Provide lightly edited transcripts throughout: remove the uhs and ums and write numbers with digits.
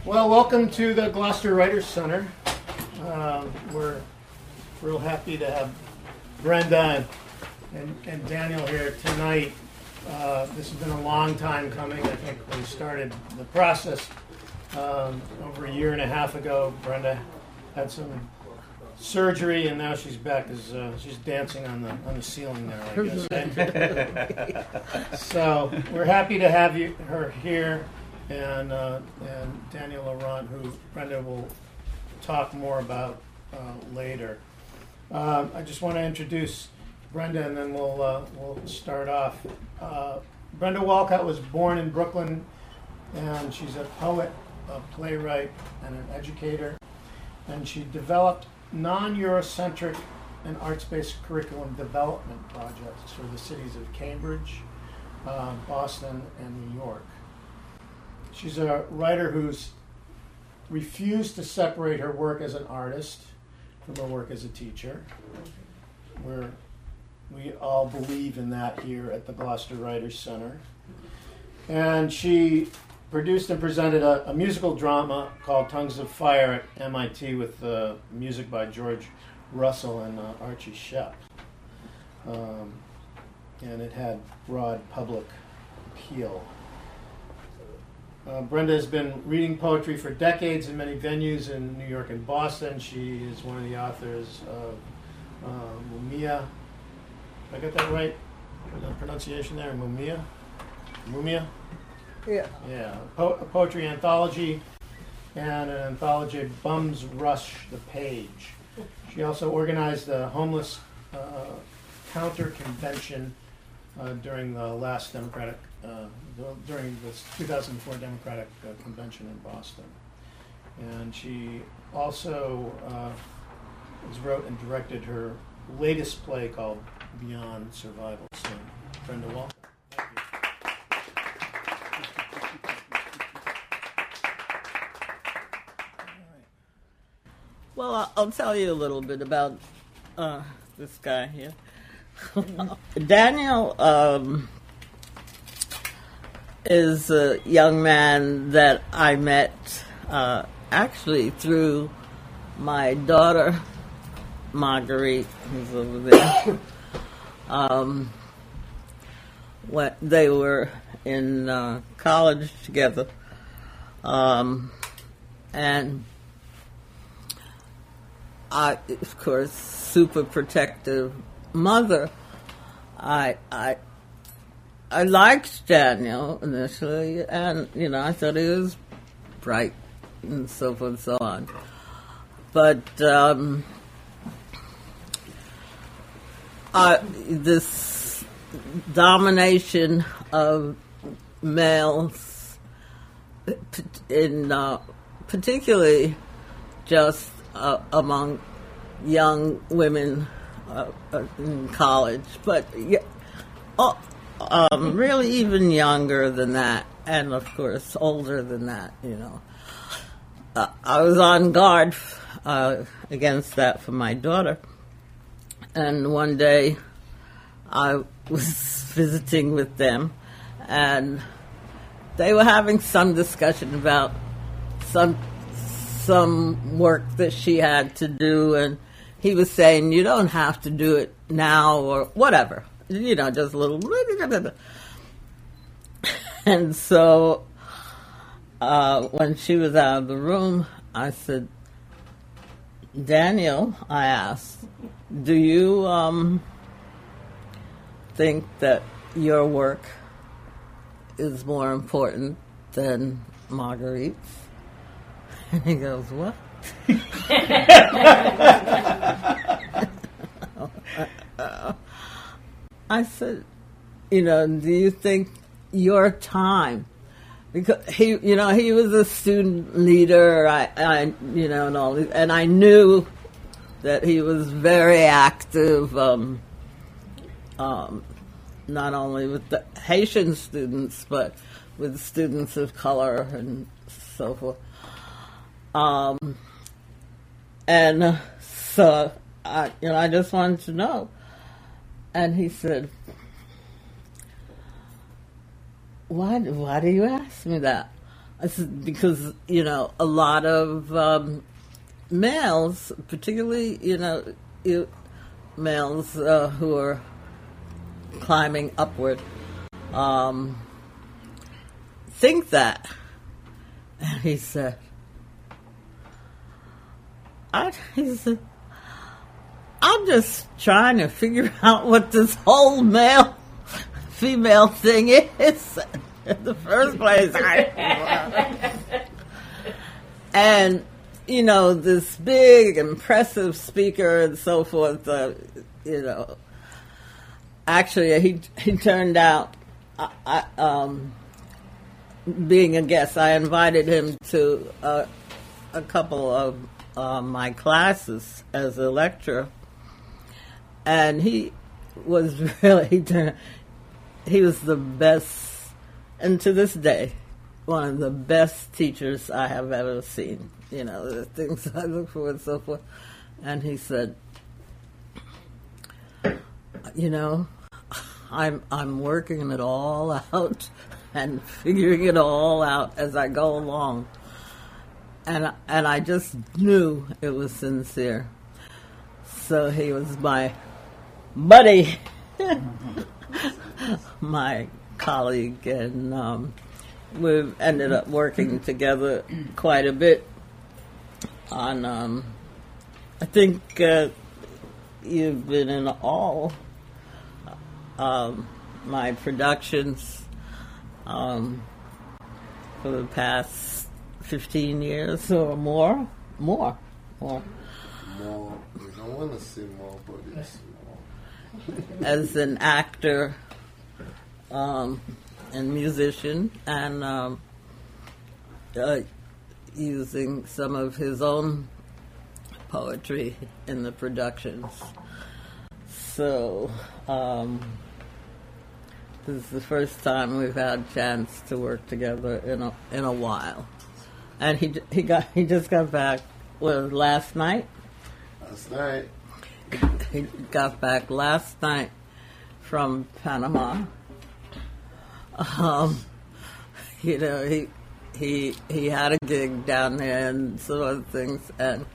Well, welcome to the Gloucester Writers Center. We're real happy to have Brenda and Daniel here tonight. This has been a long time coming. I think we started the process over a year and a half ago. Brenda had some surgery, and now she's back. She's dancing on the ceiling there, I guess. So we're happy to have her here. And Daniel Laurent, who Brenda will talk more about later. I just want to introduce Brenda, and then we'll start off. Brenda Walcott was born in Brooklyn, and she's a poet, a playwright, and an educator. And she developed non-Eurocentric and arts-based curriculum development projects for the cities of Cambridge, Boston, and New York. She's a writer who's refused to separate her work as an artist from her work as a teacher. We all believe in that here at the Gloucester Writers Center. And she produced and presented a musical drama called Tongues of Fire at MIT with music by George Russell and Archie Shepp. And it had broad public appeal. Brenda has been reading poetry for decades in many venues in New York and Boston. She is one of the authors of Mumia. Did I get that right? The pronunciation there, Mumia? Mumia? Yeah. Yeah. A poetry anthology and an anthology, Bums Rush the Page. She also organized the homeless counter convention during the last Democratic during the 2004 Democratic Convention in Boston. And she also wrote and directed her latest play called Beyond Survival. So, Brenda Walcott. Well, I'll tell you a little bit about this guy here. Daniel is a young man that I met actually through my daughter, Marguerite, who's over there. When they were in college together. And I, of course, super protective mother. I liked Daniel initially, and I thought he was bright and so forth and so on. But this domination of males, in particularly just among young women in college, but really even younger than that, and of course older than that, I was on guard against that for my daughter. And one day I was visiting with them, and they were having some discussion about some work that she had to do, and he was saying, you don't have to do it now or whatever, just a little. And so when she was out of the room, I said, Daniel, I asked, do you think that your work is more important than Marguerite's? And he goes, what? I said, do you think your time, because he was a student leader, and all, and I knew that he was very active, not only with the Haitian students, but with students of color and so forth. And so I just wanted to know. And he said, why do you ask me that? I said, because, a lot of males, particularly, males who are climbing upward, think that. And he said, he said, I'm just trying to figure out what this whole male-female thing is in the first place. And, this big, impressive speaker and so forth, actually, he turned out, being a guest, I invited him to a couple of my classes as a lecturer. And he was really, he was the best, and to this day, one of the best teachers I have ever seen. The things I look for and so forth. And he said, I'm working it all out and figuring it all out as I go along. And I just knew it was sincere. So he was my buddy, my colleague, and we've ended up working together quite a bit on, I think you've been in all my productions for the past 15 years or more. More. We don't want to say more, but it's more. As an actor and musician, and using some of his own poetry in the productions. So this is the first time we've had a chance to work together in a while. And he just got back last night. Last night. He got back last night from Panama. He had a gig down there and some other things, and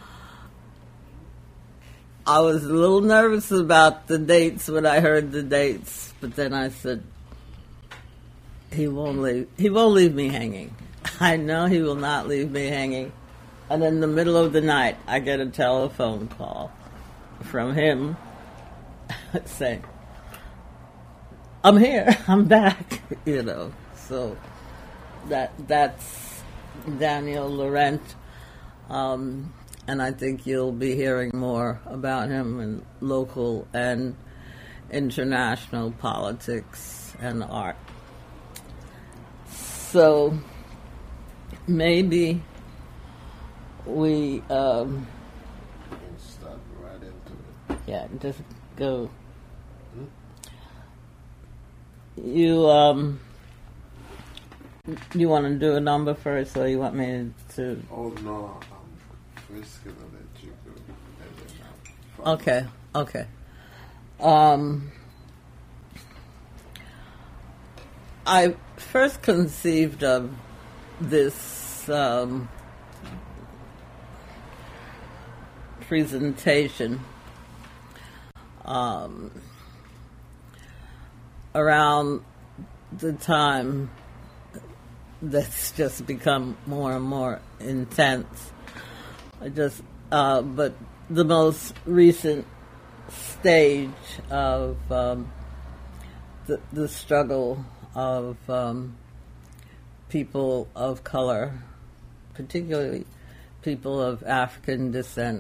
I was a little nervous about the dates when I heard the dates, but then I said, he won't leave me hanging. I know he will not leave me hanging. And in the middle of the night, I get a telephone call from him saying, I'm here, I'm back, So that's Daniel Laurent, and I think you'll be hearing more about him in local and international politics and art. So maybe we Start right into it. yeah, just go. You want to do a number first, or you want me to? Oh no, I'm first gonna let you go. And then Okay. I first conceived of this presentation around the time that's just become more and more intense. But the most recent stage of the struggle of people of color, particularly people of African descent,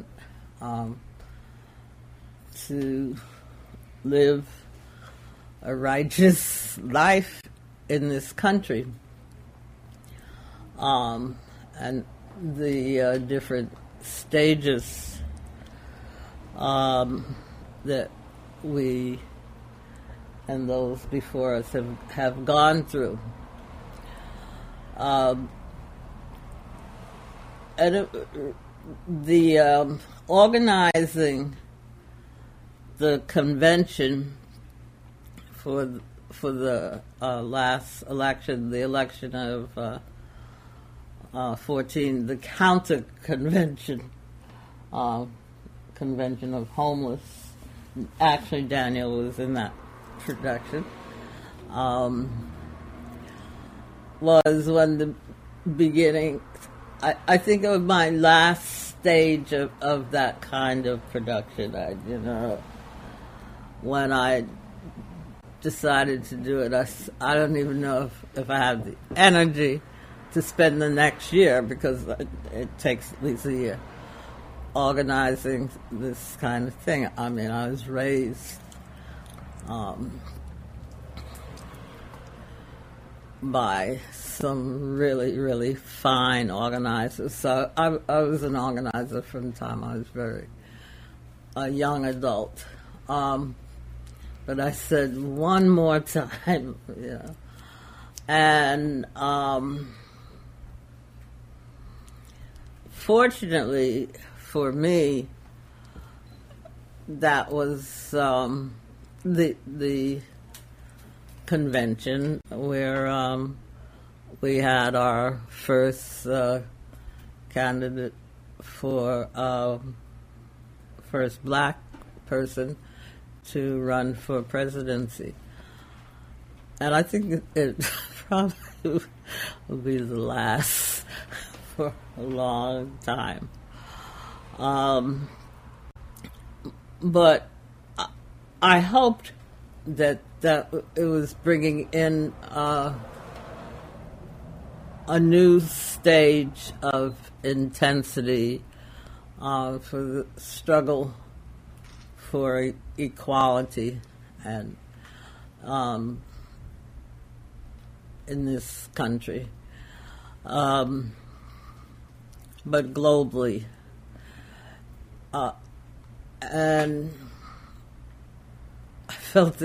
to live a righteous life in this country. And the different stages that we and those before us have gone through. And the organizing the convention for the last election, the election of 14, the counter convention, convention of homeless. Actually, Daniel was in that production. Was when the beginning, I think it was my last stage of that kind of production. When I decided to do it, I don't even know if I have the energy to spend the next year, because it takes at least a year organizing this kind of thing. I mean, I was raised by some really, really fine organizers. So I was an organizer from the time I was a young adult. But I said one more time, And fortunately for me, that was the convention where we had our first candidate for first black person to run for presidency. And I think it probably will be the last for a long time. But I hoped that it was bringing in a new stage of intensity for the struggle for equality and in this country, but globally. And I felt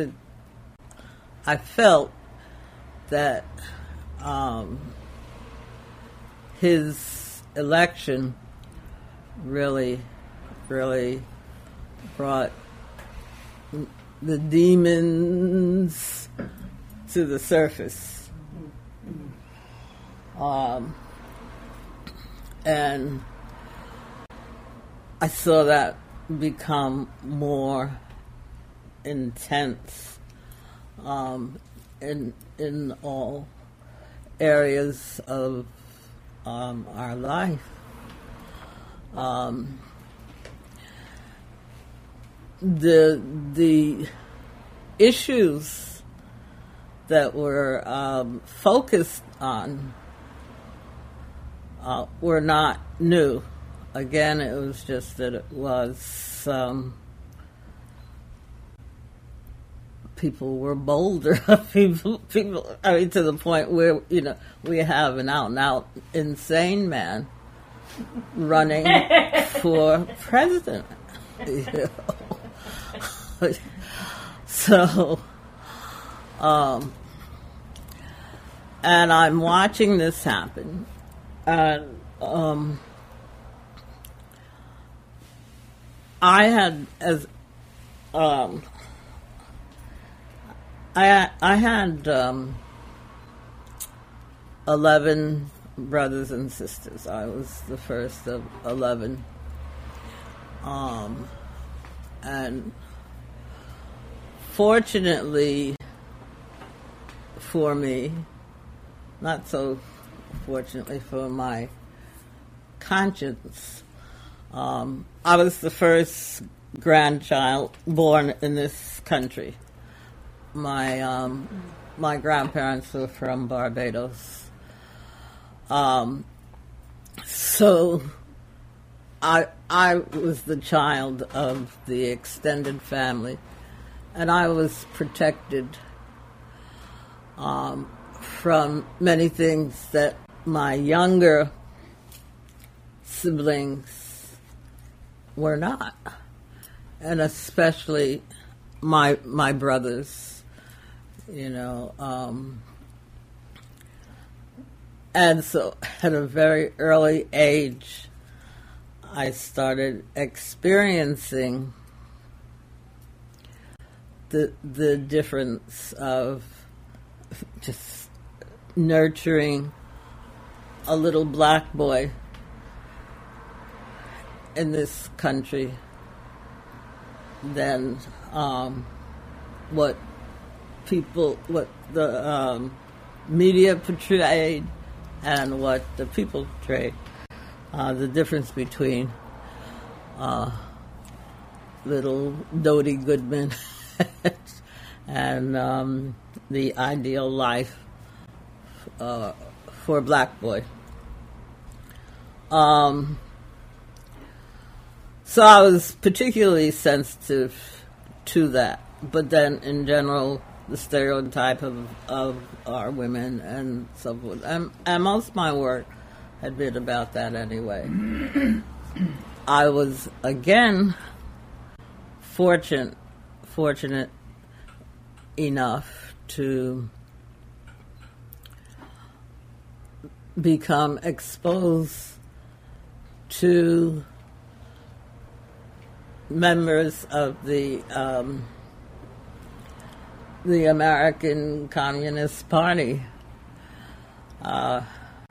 that his election really brought the demons to the surface. And I saw that become more intense in all areas of our life. The issues that were focused on were not new. Again, it was just that it was people were bolder. people. I mean, to the point where we have an out-and-out insane man running for president. So, and I'm watching this happen, and I had I had 11 brothers and sisters. I was the first of 11, and fortunately for me, not so fortunately for my conscience, I was the first grandchild born in this country. My grandparents were from Barbados, so I was the child of the extended family, and I was protected from many things that my younger siblings were not, and especially my brothers, and so at a very early age, I started experiencing the difference of just nurturing a little black boy in this country than what the media portrayed and what the people portrayed. The difference between little Dodie Goodman and the ideal life for a black boy. So I was particularly sensitive to that. But then, in general, the stereotype of our women and so forth. And most of my work had been about that anyway. I was, again, fortunate enough to become exposed to members of the American Communist Party at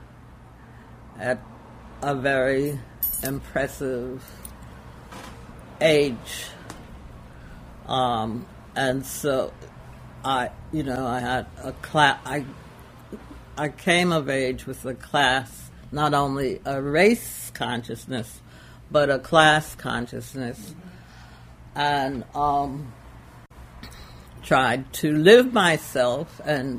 a very impressive age, and so I had a class. I came of age with a class, not only a race consciousness, but a class consciousness, and tried to live myself and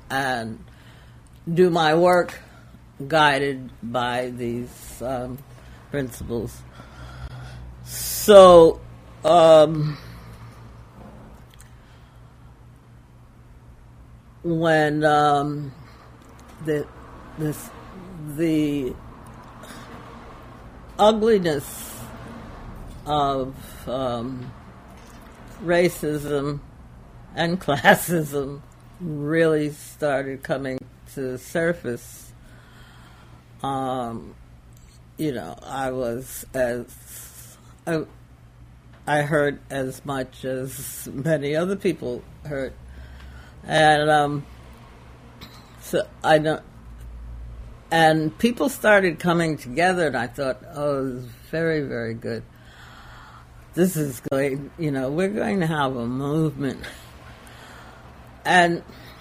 do my work guided by these principles. So when the ugliness of racism and classism really started coming to the surface, I was I heard as much as many other people heard, and so I know, and people started coming together, and I thought, oh, it was very, very good. This is going, we're going to have a movement. And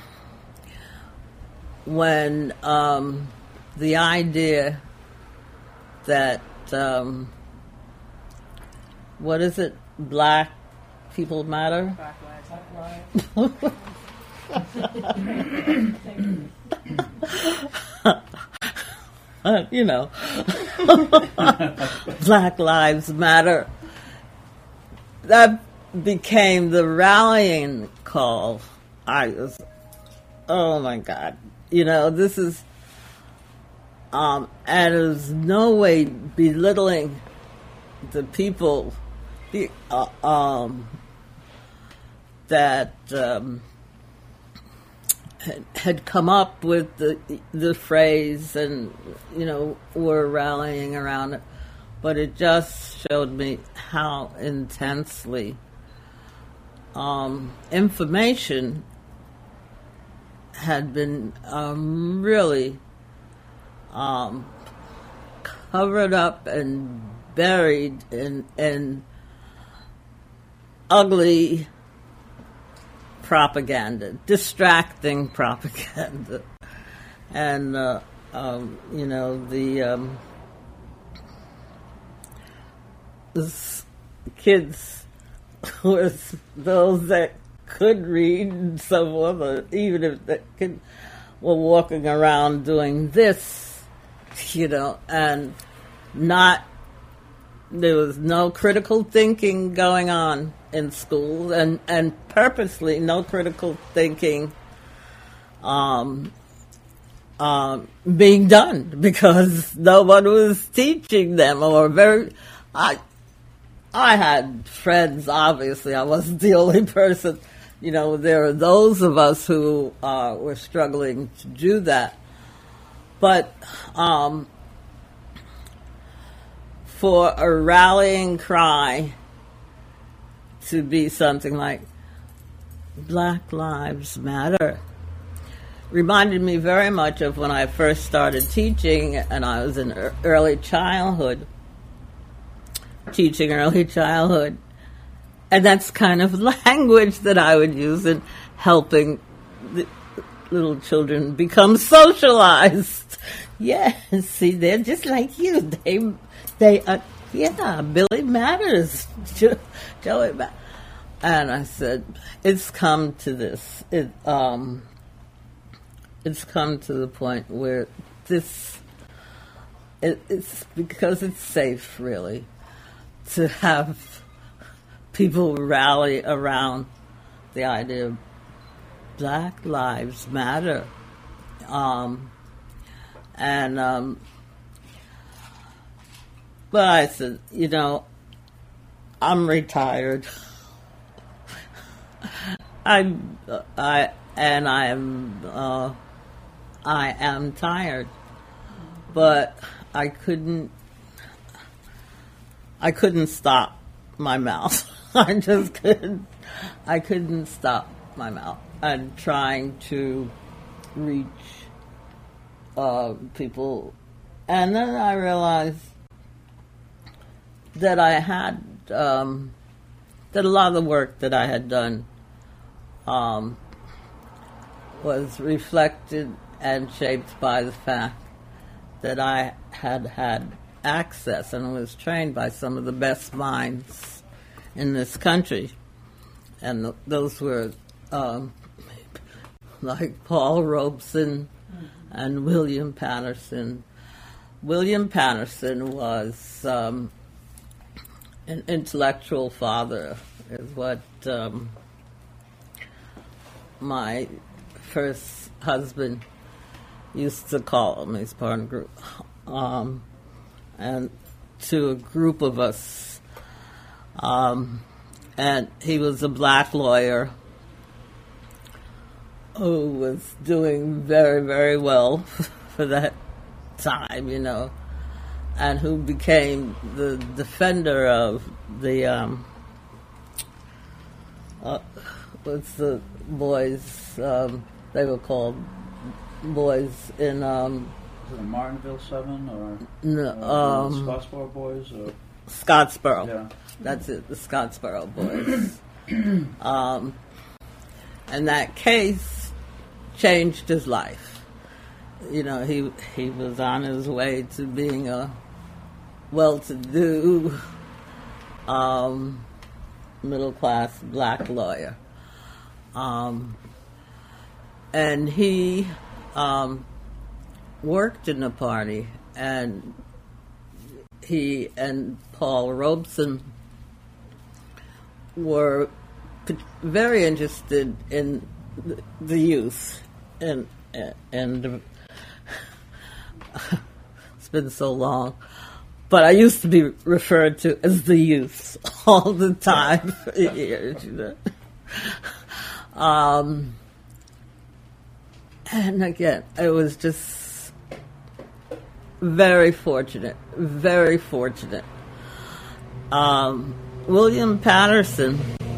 when the idea that, what is it, Black People Matter? Black Black Lives Matter. That became the rallying call. I was, oh my God, this is, and there's no way belittling the people that had come up with the phrase and were rallying around it, but it just showed me how intensely information had been really covered up and buried in ugly propaganda, distracting propaganda, and the kids were those that could read and so forth, or even if they were walking around doing this, and there was no critical thinking going on in schools, and purposely no critical thinking being done because no one was teaching them, or I had friends, obviously. I wasn't the only person. There are those of us who were struggling to do that. But for a rallying cry to be something like Black Lives Matter, reminded me very much of when I first started teaching, and I was in early childhood, teaching early childhood. And that's kind of language that I would use in helping the little children become socialized. Yes, see, they're just like you. Billy Matters, Joey Matters. And I said, it's come to this. It's come to the point where it's because it's safe, really, to have people rally around the idea of Black Lives Matter. But I said, I'm retired. I am tired, but I couldn't stop my mouth. I just couldn't. I couldn't stop my mouth and trying to reach people, and then I realized that I had that a lot of the work that I had done was reflected and shaped by the fact that I had access and was trained by some of the best minds in this country. And those were like Paul Robeson and William Patterson. William Patterson was an intellectual father, is what my first husband used to call him. He's part of the group. And to a group of us. And he was a black lawyer who was doing very, very well for that time, and who became the defender of the, what's the boys, they were called boys in, Was it the Martinville 7 or Scottsboro boys? Or? Scottsboro. Yeah. That's it, the Scottsboro boys. And that case changed his life. He was on his way to being a well-to-do, middle-class black lawyer. And he worked in the party, and he and Paul Robeson were very interested in the youth, and it's been so long, but I used to be referred to as the youth all the time for years, and again, it was just very fortunate, very fortunate. William Patterson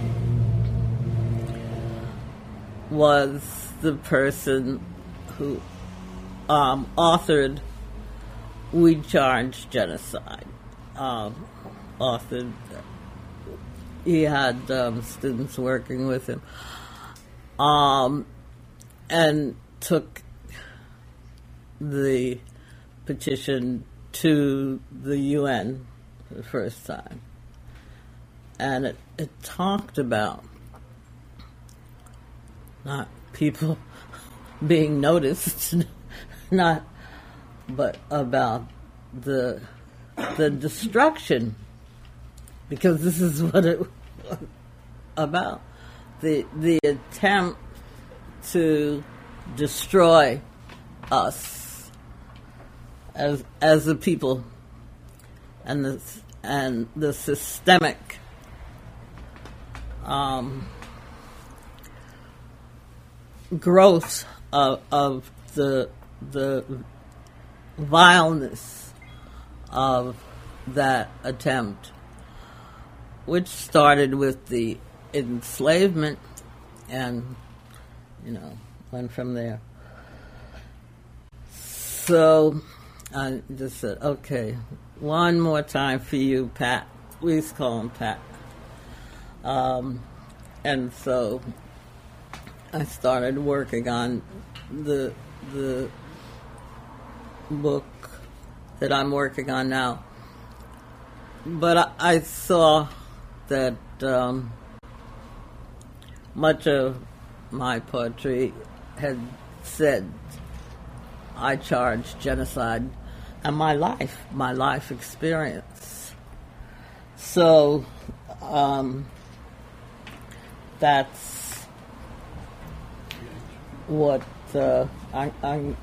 was the person who authored We Charge Genocide. He had students working with him, and took the petition to the UN for the first time. And it talked about not people being noticed, but about the destruction, because this is what it was about, the attempt to destroy us as a people, and the systemic growth of the vileness of that attempt, which started with the enslavement and went from there. so I just said, okay, one more time for you, Pat. We used to call him Pat. And so I started working on the book that I'm working on now. But I saw that much of my poetry had said I charge genocide and my life experience. So that's what I'm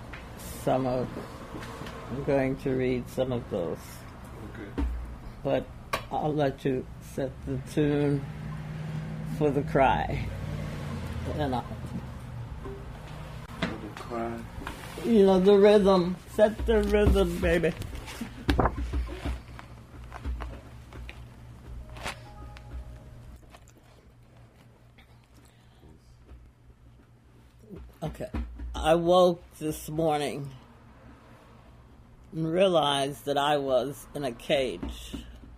going to read some of those. Okay. But I'll let you set the tune for the cry. And For the cry. you know, the rhythm. Set the rhythm, baby. Okay. I woke this morning and realized that I was in a cage.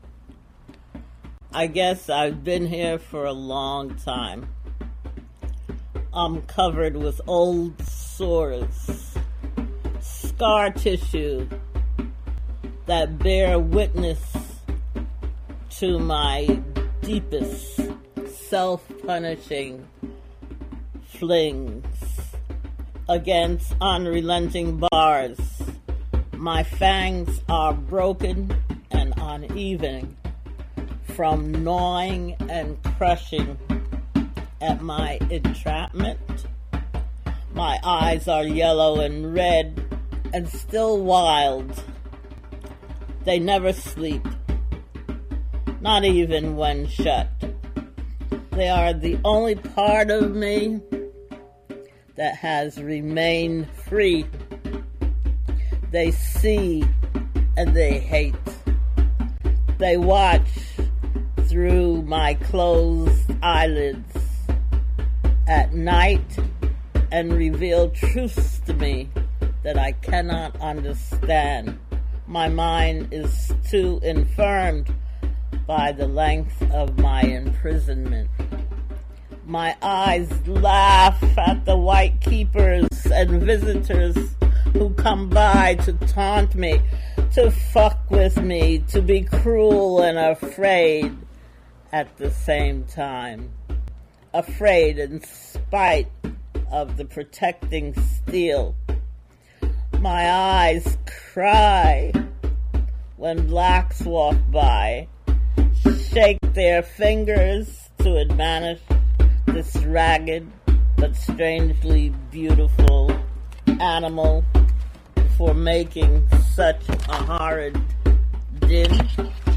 I guess I've been here for a long time. I'm covered with old sores, scar tissue that bear witness to my deepest self-punishing flings against unrelenting bars. My fangs are broken and uneven from gnawing and crushing at my entrapment. My eyes are yellow and red and still wild. They never sleep, not even when shut. They are the only part of me that has remained free. They see and they hate. They watch through my closed eyelids at night and reveal truths to me that I cannot understand. My mind is too infirmed by the length of my imprisonment. My eyes laugh at the white keepers and visitors who come by to taunt me, to fuck with me, to be cruel and afraid at the same time. Afraid in spite of the protecting steel. My eyes cry when blacks walk by, shake their fingers to admonish this ragged but strangely beautiful animal for making such a horrid din,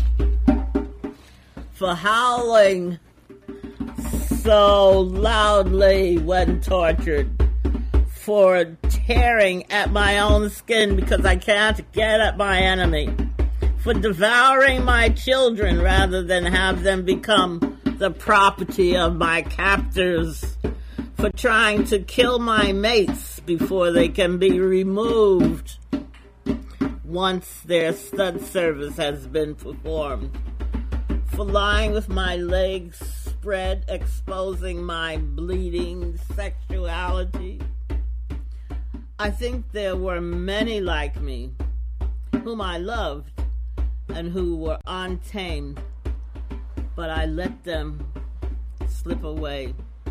for howling so loudly when tortured, for tearing at my own skin because I can't get at my enemy, for devouring my children rather than have them become the property of my captors, for trying to kill my mates before they can be removed once their stud service has been performed, for lying with my legs spread, exposing my bleeding sexuality. I think there were many like me whom I loved and who were untamed, but I let them slip away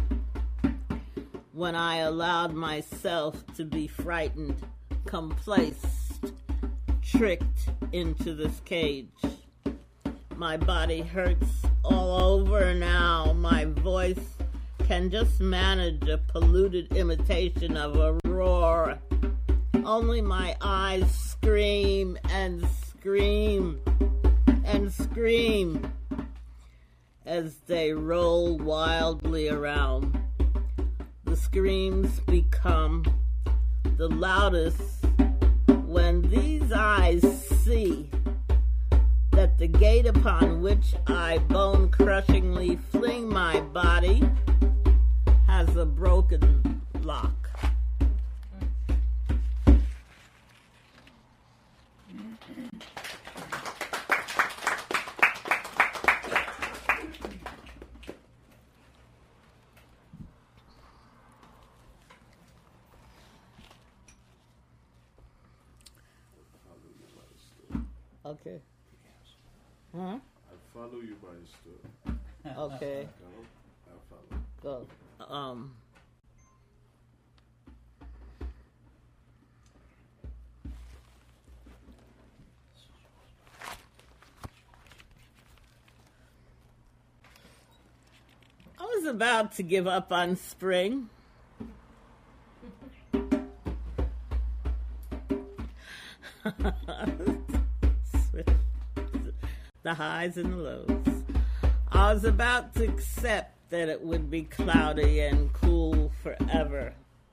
when I allowed myself to be frightened, complacent, tricked into this cage. My body hurts all over now. My voice can just manage a polluted imitation of a roar. Only my eyes scream and scream and scream as they roll wildly around. The screams become the loudest when these eyes see that the gate upon which I bone-crushingly fling my body has a broken lock. Okay. Huh? I follow you by the story. Okay. I follow. Go. I was about to give up on spring. The highs and the lows. I was about to accept that it would be cloudy and cool forever.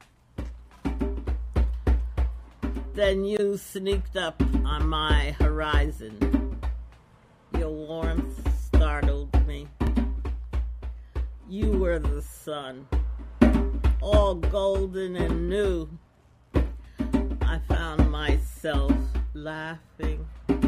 Then you sneaked up on my horizon. Your warmth startled me. You were the sun, all golden and new. I found myself laughing.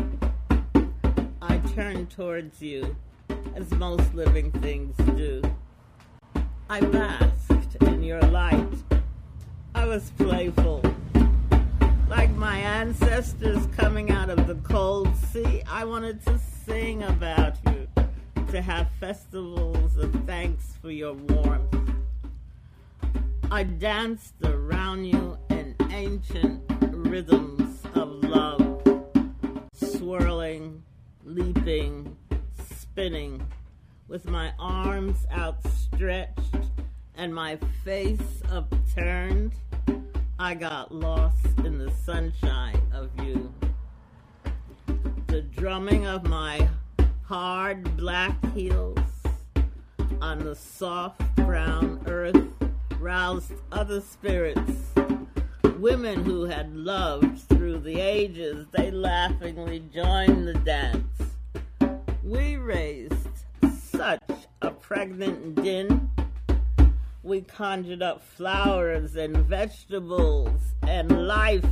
I turned towards you, as most living things do. I basked in your light. I was playful. Like my ancestors coming out of the cold sea, I wanted to sing about you, to have festivals of thanks for your warmth. I danced around you in ancient rhythms of love, swirling, leaping, spinning, with my arms outstretched and my face upturned. I got lost in the sunshine of you. The drumming of my hard black heels on the soft brown earth roused other spirits. Women who had loved through the ages, they laughingly joined the dance. We raised such a pregnant din. We conjured up flowers and vegetables and life.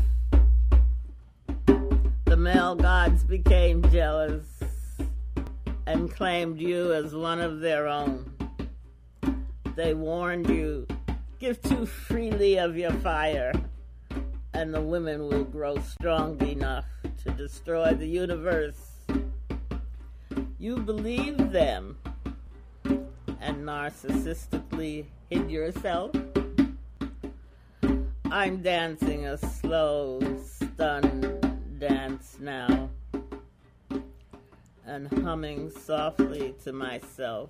The male gods became jealous and claimed you as one of their own. They warned you, give too freely of your fire, and the women will grow strong enough to destroy the universe. You believed them and narcissistically hid yourself. I'm dancing a slow, stunned dance now, and humming softly to myself.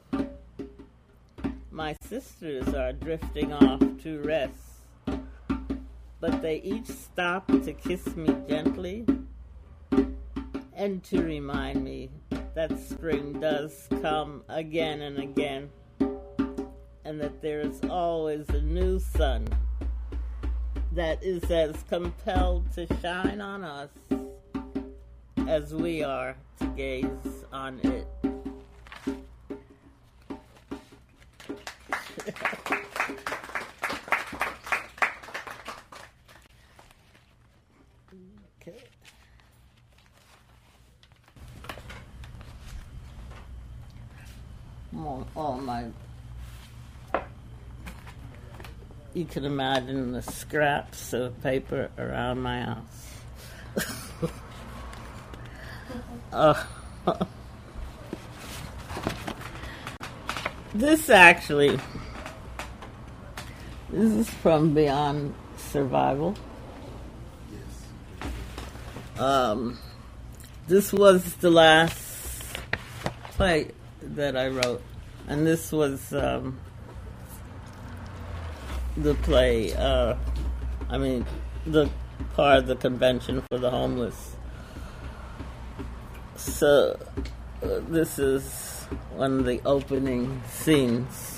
My sisters are drifting off to rest, but they each stop to kiss me gently and to remind me that spring does come again and again, and that there is always a new sun that is as compelled to shine on us as we are to gaze on it. Okay. All my, you can imagine the scraps of paper around my house. This is from Beyond Survival. This was the last play that I wrote, and this was the play, the part of the convention for the homeless. So this is one of the opening scenes.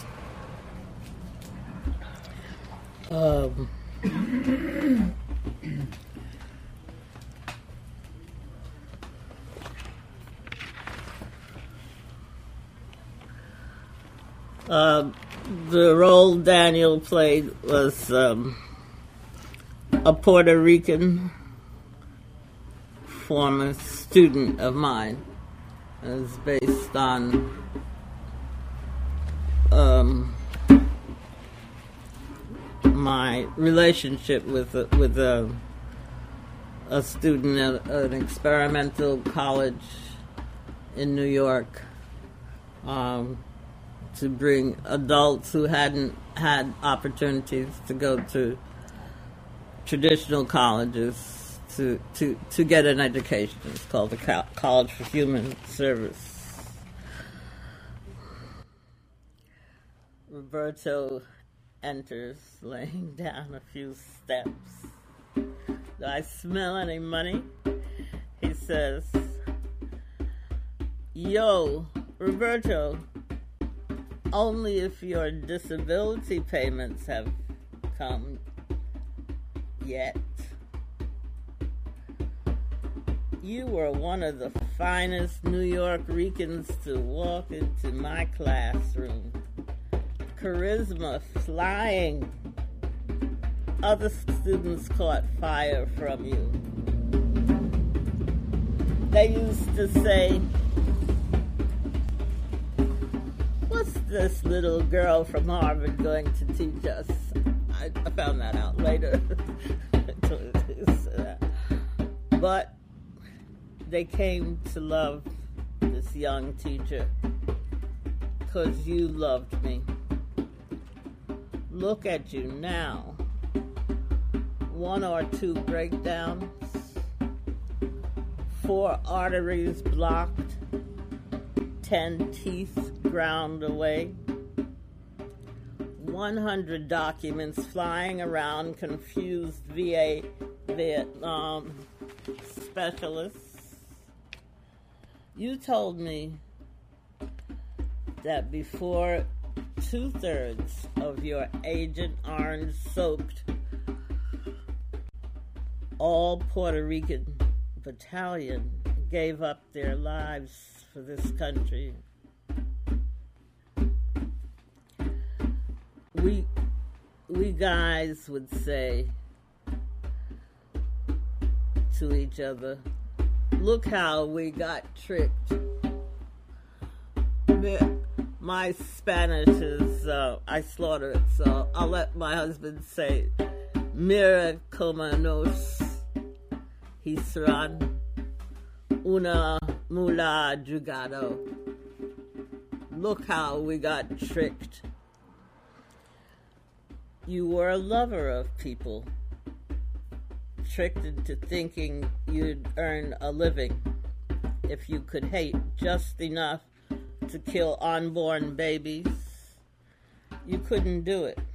The role Daniel played was a Puerto Rican former student of mine. It was based on my relationship with a student at an experimental college in New York to bring adults who hadn't had opportunities to go to traditional colleges to get an education. It's called the College for Human Service. Roberto enters, laying down a few steps. Do I smell any money? He says, "Yo, Roberto, only if your disability payments have come yet. You were one of the finest New York Ricans to walk into my classroom. Charisma flying. Other students caught fire from you. They used to say, 'What's this little girl from Harvard going to teach us?' I found that out later. But they came to love this young teacher because you loved me. Look at you now. 1 or 2 breakdowns, 4 arteries blocked, 10 teeth ground away, 100 documents flying around confused VA Vietnam specialists. You told me that before 2/3 of your Agent Orange-soaked all Puerto Rican battalion gave up their lives for this country, we guys would say to each other, 'Look how we got tricked.' My Spanish is, I slaughter it, so I'll let my husband say, 'Mira como nos hicieron una mula jugado.' Look how we got tricked. You were a lover of people, tricked into thinking you'd earn a living if you could hate just enough to kill unborn babies. You couldn't do it.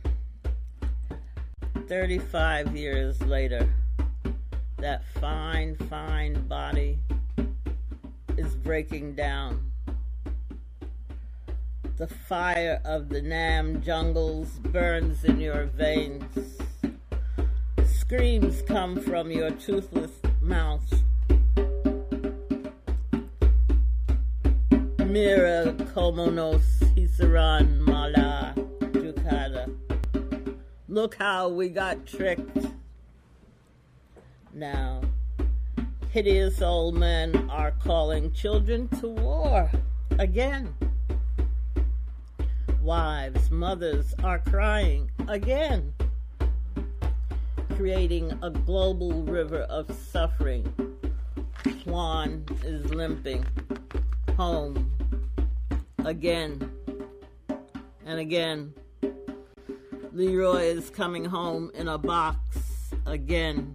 35 years later, that fine, fine body is breaking down. The fire of the Nam jungles burns in your veins. Screams come from your toothless mouth. Mira como nos hicieron mala jugada. Look how we got tricked. Now, hideous old men are calling children to war again. Wives, mothers are crying again, creating a global river of suffering. Juan is limping home again and again. Leroy is coming home in a box again.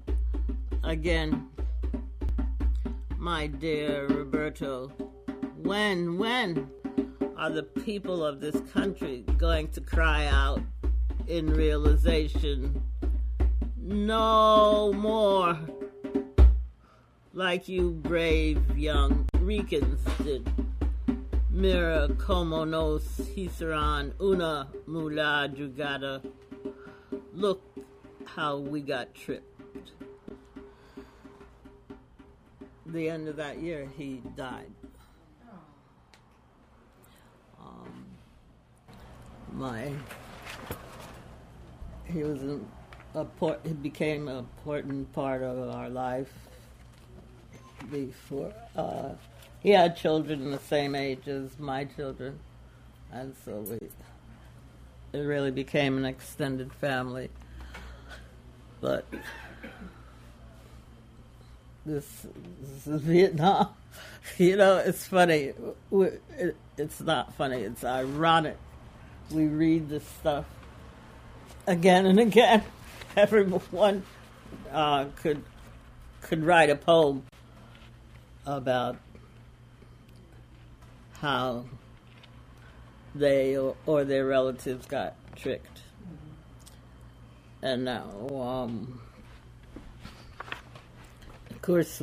My dear Roberto, when are the people of this country going to cry out in realization, no more, like you brave young Ricans did? Mira como nos hicieron una mula jugada. Look how we got tripped. The end of that year, he died. He became an important part of our life. Before he had children the same age as my children, and so it really became an extended family. But this is Vietnam. It's funny. It's not funny. It's ironic. We read this stuff again and again. Everyone could write a poem about how they or their relatives got tricked. And now, of course,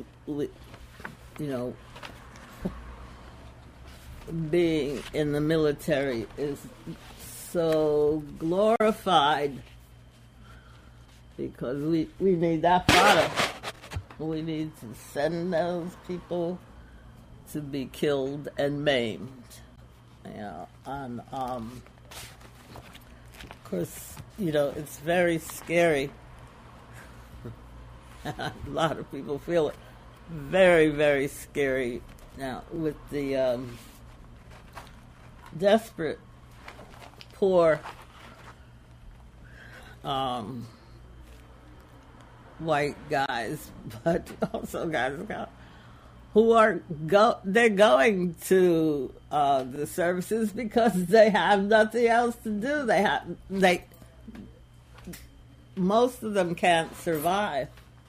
being in the military is so glorified because we need that product. We need to send those people to be killed and maimed. And of course, it's very scary. A lot of people feel it. Very, very scary now with the desperate, poor white guys, but also guys who are they're going to the services because they have nothing else to do. Most of them can't survive.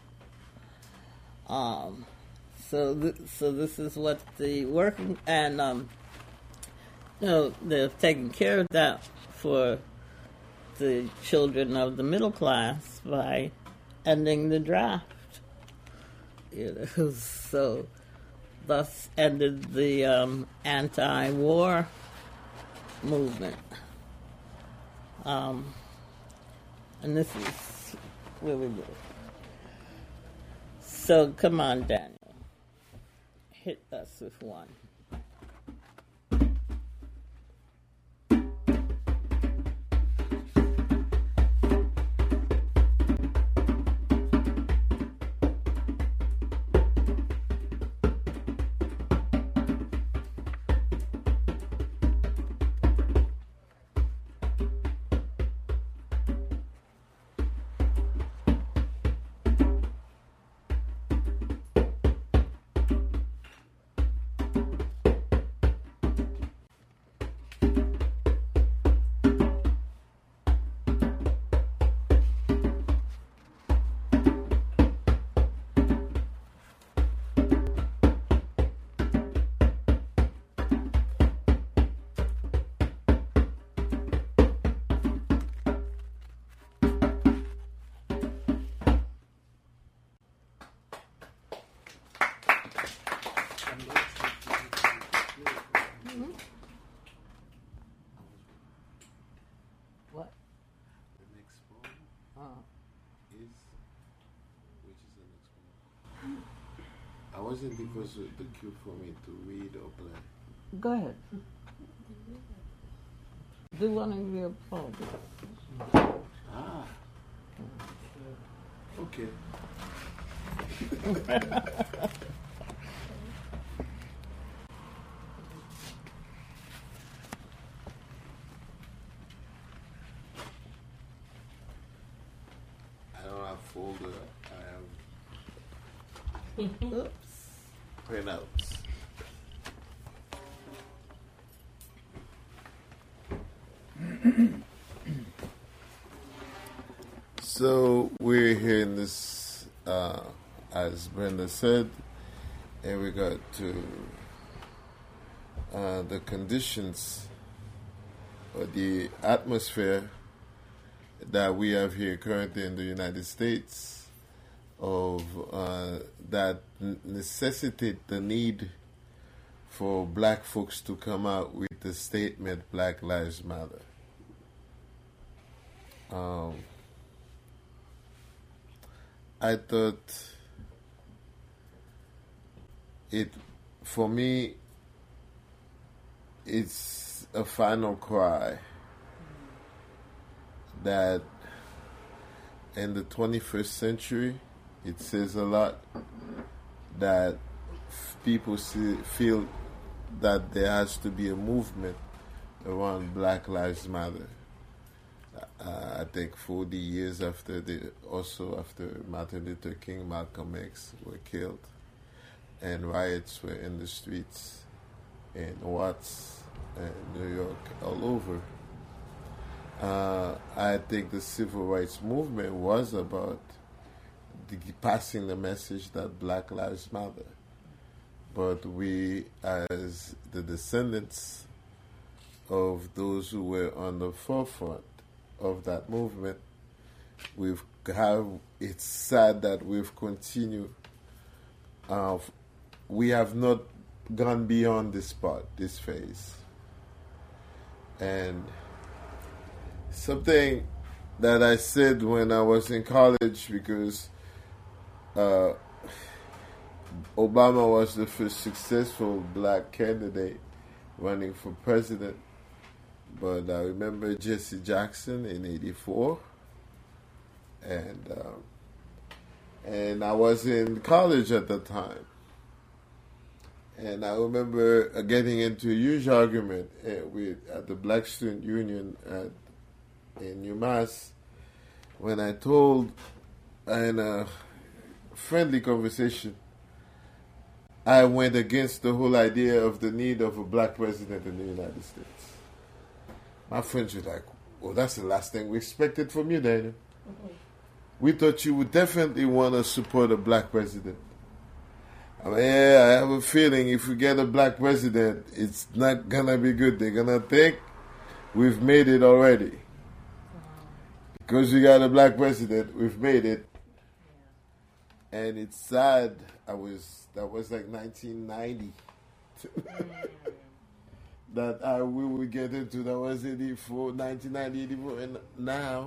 So this is what the working and they're taking care of that for the children of the middle class by ending the draft. So thus ended the anti-war movement. And this is really good. So come on, Daniel. Hit us with one. I wasn't because of the cue for me to read or play. Go ahead. Do one of your poems. Ah. Okay. I don't have folder. I have printouts. So we're here in this, as Brenda said, and we got to the conditions or the atmosphere that we have here currently in the United States of that necessitate the need for black folks to come out with the statement Black Lives Matter. I thought for me, it's a final cry that in the 21st century, it says a lot that people feel that there has to be a movement around Black Lives Matter. I think 40 years after after Martin Luther King, Malcolm X were killed, and riots were in the streets in Watts and New York, all over. I think the civil rights movement was about passing the message that Black Lives Matter. But we, as the descendants of those who were on the forefront of that movement, it's sad that we've continued. We have not gone beyond this phase. And something that I said when I was in college, because Obama was the first successful black candidate running for president. But I remember Jesse Jackson in '84, and I was in college at the time. And I remember getting into a huge argument at the Black Student Union in UMass when I told, in a friendly conversation, I went against the whole idea of the need of a black president in the United States. My friends were like, well, that's the last thing we expected from you, Daniel. We thought you would definitely want to support a black president. I mean, yeah, I have a feeling if we get a black president, it's not going to be good. They're going to think we've made it already. Because we got a black president, we've made it. And it's sad. That was like 1990. That we would get into. That was 1990, 84. And now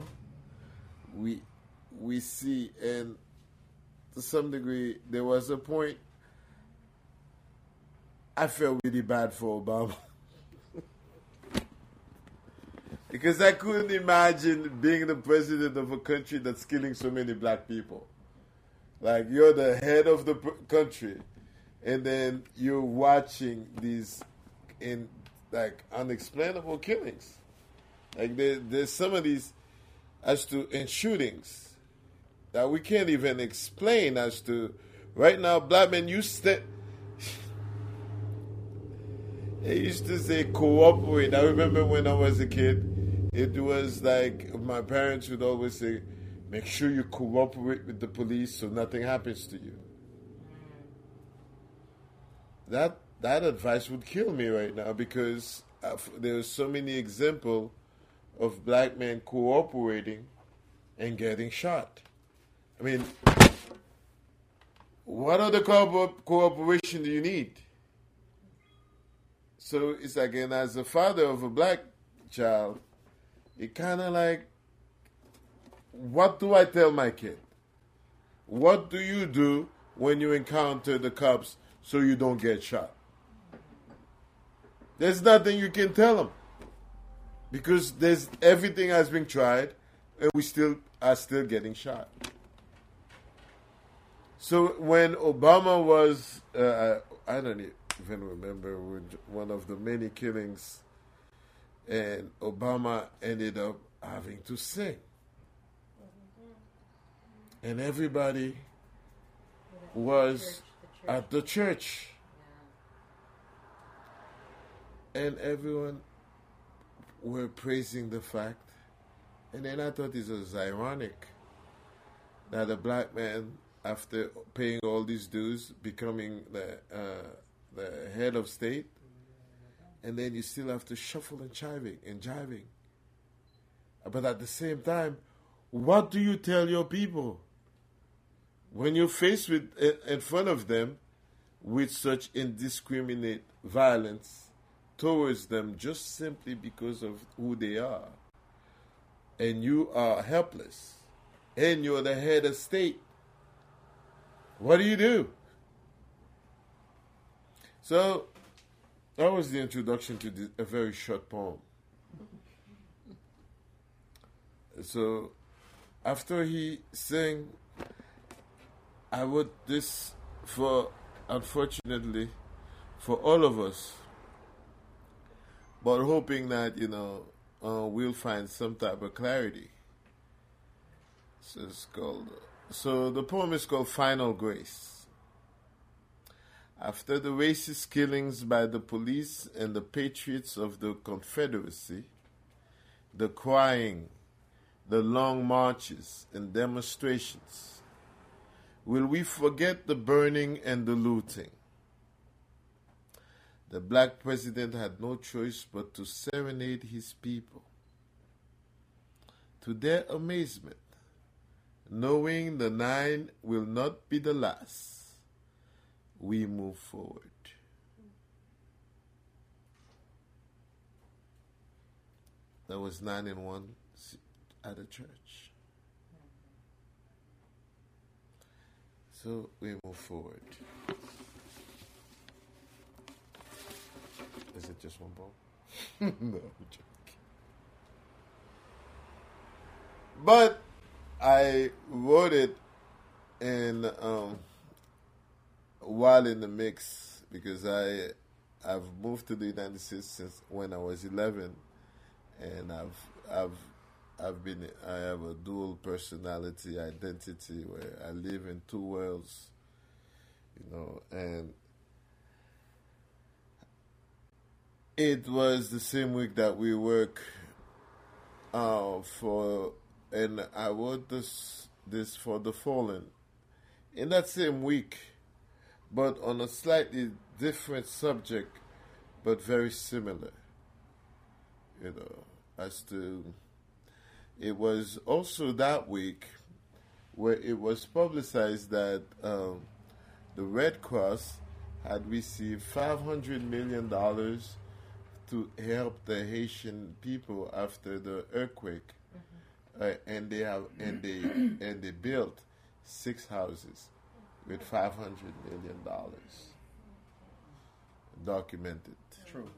we see, and to some degree, there was a point I felt really bad for Obama. Because I couldn't imagine being the president of a country that's killing so many black people. Like, you're the head of the country, and then you're watching these unexplainable killings. Like, there's some of these in shootings that we can't even explain as to, right now, black men, they used to say cooperate. I remember when I was a kid, it was like my parents would always say, make sure you cooperate with the police so nothing happens to you. That advice would kill me right now, because there's so many examples of black men cooperating and getting shot. I mean, what other cooperation do you need? So it's like, and as a father of a black child, it kind of like, what do I tell my kid? What do you do when you encounter the cops so you don't get shot? There's nothing you can tell them, because everything has been tried, and we are still getting shot. So when Obama was, I don't even remember one of the many killings, and Obama ended up having to sing. And everybody was at the church. And everyone were praising the fact. And then I thought it was ironic that a black man, after paying all these dues, becoming the head of state, and then you still have to shuffle and jiving. But at the same time, what do you tell your people when you're faced with, in front of them, with such indiscriminate violence towards them just simply because of who they are, and you are helpless, and you're the head of state? What do? So that was the introduction to a very short poem. So after he sang, I wrote this unfortunately, for all of us, but hoping that, we'll find some type of clarity. So the poem is called Final Grace. After the racist killings by the police and the patriots of the Confederacy, the crying, the long marches and demonstrations, will we forget the burning and the looting? The black president had no choice but to serenade his people. To their amazement, knowing the 9 will not be the last, we move forward. There was 9 in 1 at a church. So we move forward. Is it just one ball? No, I'm joking. But I wrote it in while in the mix because I've moved to the United States since when I was 11, and I have a dual personality identity where I live in 2 worlds, and it was the same week that we work and I wrote this for the Fallen in that same week, but on a slightly different subject, but very similar. It was also that week where it was publicized that the Red Cross had received $500 million to help the Haitian people after the earthquake, and they built 6 houses with $500 million documented. True.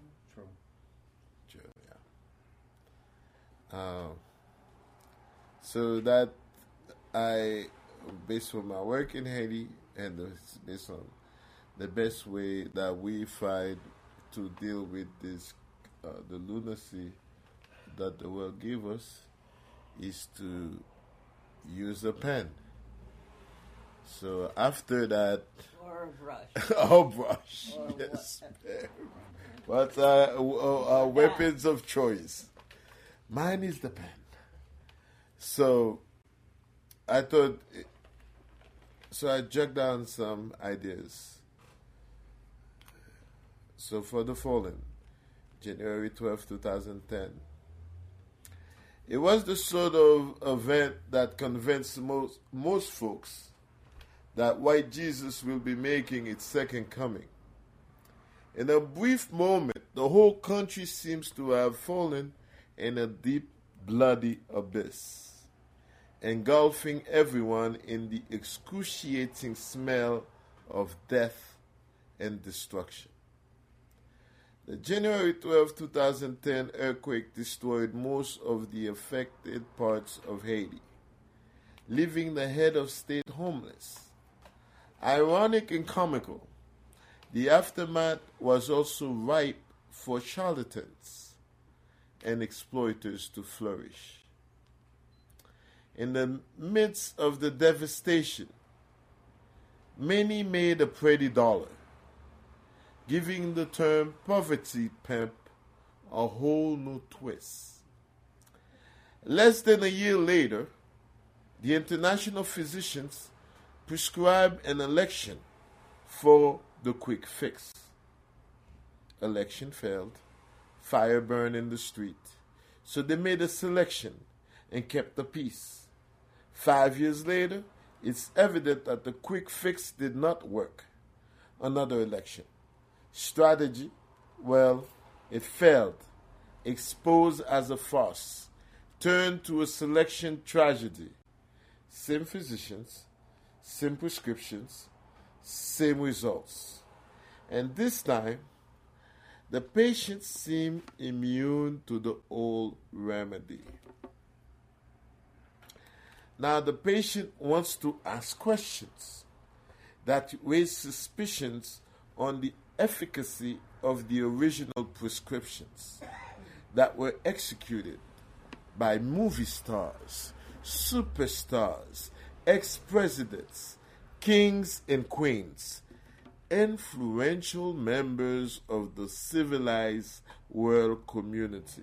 Yeah. So that based on my work in Haiti and based on the best way that we find to deal with this, the lunacy that the world gives us, is to use a pen. So after that, Or a brush. or brush, Or yes. What are weapons of choice? Mine is the pen. So I thought, so I jotted down some ideas. So for the Fallen, January 12, 2010. It was the sort of event that convinced most folks that white Jesus will be making its second coming. In a brief moment, the whole country seems to have fallen in a deep, bloody abyss, engulfing everyone in the excruciating smell of death and destruction. The January 12, 2010 earthquake destroyed most of the affected parts of Haiti, leaving the head of state homeless. Ironic and comical, the aftermath was also ripe for charlatans and exploiters to flourish. In the midst of the devastation, many made a pretty dollar, giving the term poverty pimp a whole new twist. Less than a year later, the international physicians prescribed an election for the quick fix. Election failed, fire burned in the street, so they made a selection and kept the peace. 5 years later, it's evident that the quick fix did not work. Another election. Strategy, well, it failed, exposed as a farce, turned to a selection tragedy. Same physicians, same prescriptions, same results. And this time, the patients seem immune to the old remedy. Now the patient wants to ask questions that raise suspicions on the efficacy of the original prescriptions. that were executed by movie stars, superstars, ex-presidents, kings and queens, influential members of the civilized world community.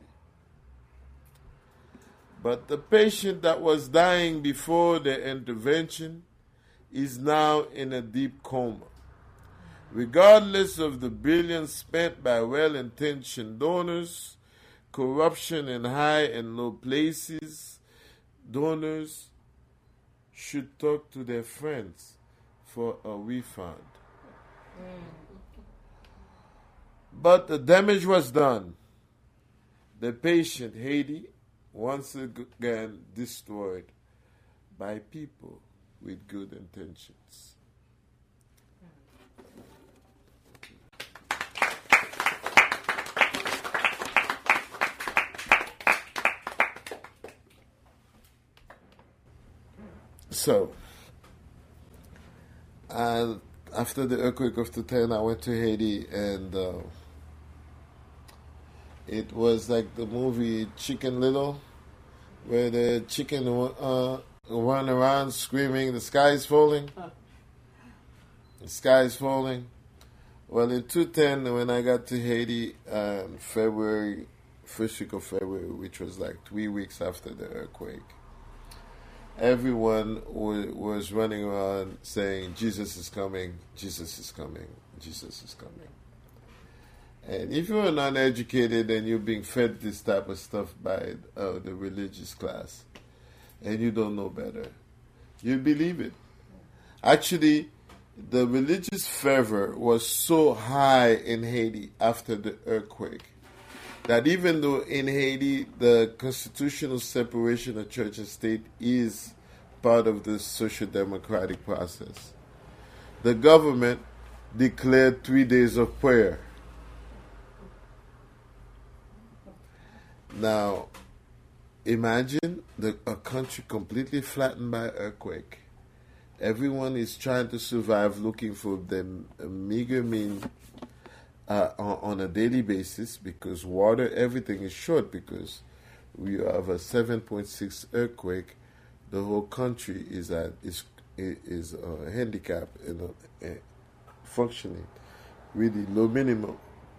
But the patient that was dying before the intervention is now in a deep coma. Regardless of the billions spent by well-intentioned donors, corruption in high and low places, donors should talk to their friends for a refund. But the damage was done. The patient, Haiti, once again destroyed by people with good intentions. So, after the earthquake of 2010, I went to Haiti, and it was like the movie Chicken Little, where the chicken run around screaming, "The sky is falling." The sky is falling. Well, in 2010, when I got to Haiti in February, first week of February, which was like 3 weeks after the earthquake, everyone was running around saying, "Jesus is coming, Jesus is coming, Jesus is coming." And if you're uneducated and you're being fed this type of stuff by the religious class, and you don't know better, you believe it. Actually, the religious fervor was so high in Haiti after the earthquake that even though in Haiti the constitutional separation of church and state is part of the social democratic process, the government declared 3 days of prayer. Now, imagine a country completely flattened by earthquake. Everyone is trying to survive, looking for the meager mean on a daily basis, because water, everything is short, because we have a 7.6 earthquake. The whole country is handicapped and functioning really low minimum.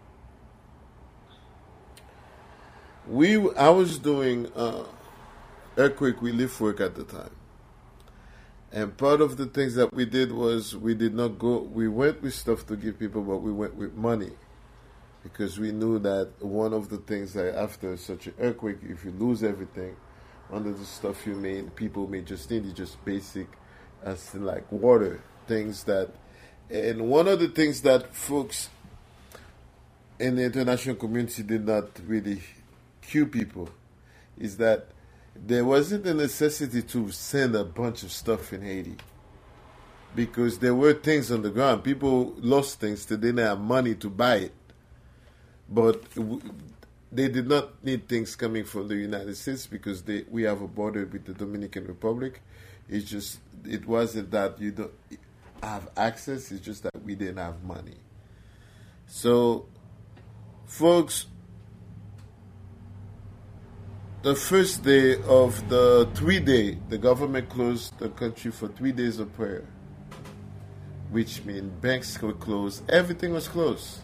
I was doing earthquake relief work at the time. And part of the things that we did was we went with stuff to give people, but we went with money. Because we knew that one of the things that after such an earthquake, if you lose everything, under the stuff you made, people may just need just basic, as like water, things that, and one of the things that folks in the international community did not really cue people is that there wasn't a necessity to send a bunch of stuff in Haiti, because there were things on the ground. People lost things, they didn't have money to buy it. But they did not need things coming from the United States, because we have a border with the Dominican Republic. It wasn't that you don't have access, it's just that we didn't have money. So, folks, the first day of the 3-day, the government closed the country for 3 days of prayer, which means banks were closed, everything was closed.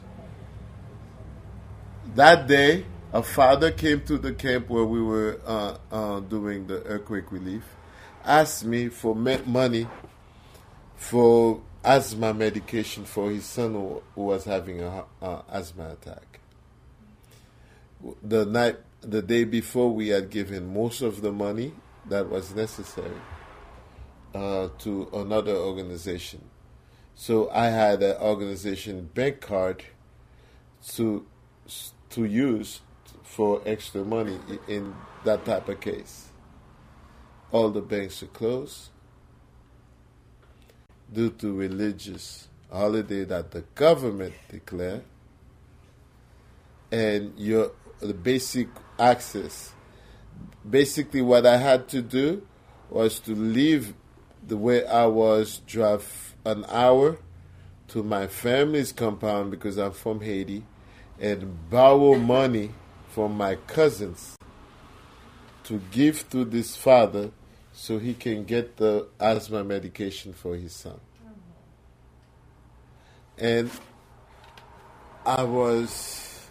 That day, a father came to the camp where we were doing the earthquake relief, asked me for money for asthma medication for his son who was having an asthma attack. The day before, we had given most of the money that was necessary to another organization. So I had an organization bank card to use for extra money in that type of case. All the banks are closed due to religious holiday that the government declared, and the basic access. Basically, what I had to do was to leave the way I was, drive an hour to my family's compound, because I'm from Haiti, and borrow money from my cousins to give to this father so he can get the asthma medication for his son. And I was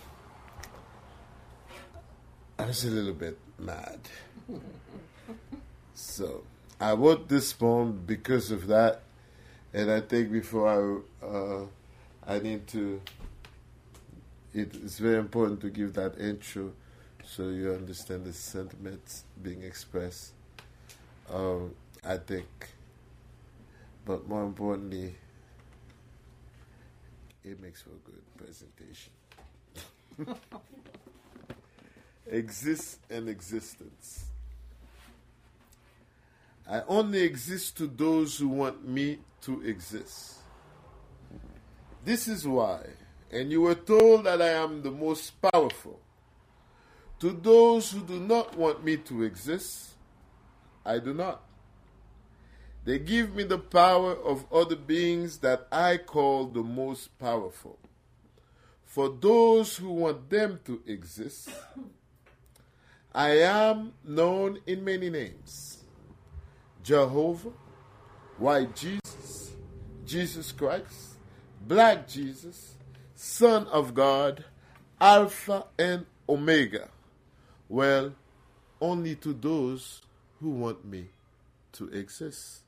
a little bit mad. So I wrote this poem because of that, and I think before I need to, it's very important to give that intro so you understand the sentiments being expressed. I think, but more importantly, it makes for a good presentation. Exist and existence. I only exist to those who want me to exist. This is why, and you were told that I am the most powerful. To those who do not want me to exist, I do not. They give me the power of other beings that I call the most powerful. For those who want them to exist, I am known in many names. Jehovah, White Jesus, Jesus Christ, Black Jesus, Son of God, Alpha and Omega. Well, only to those who want me to exist.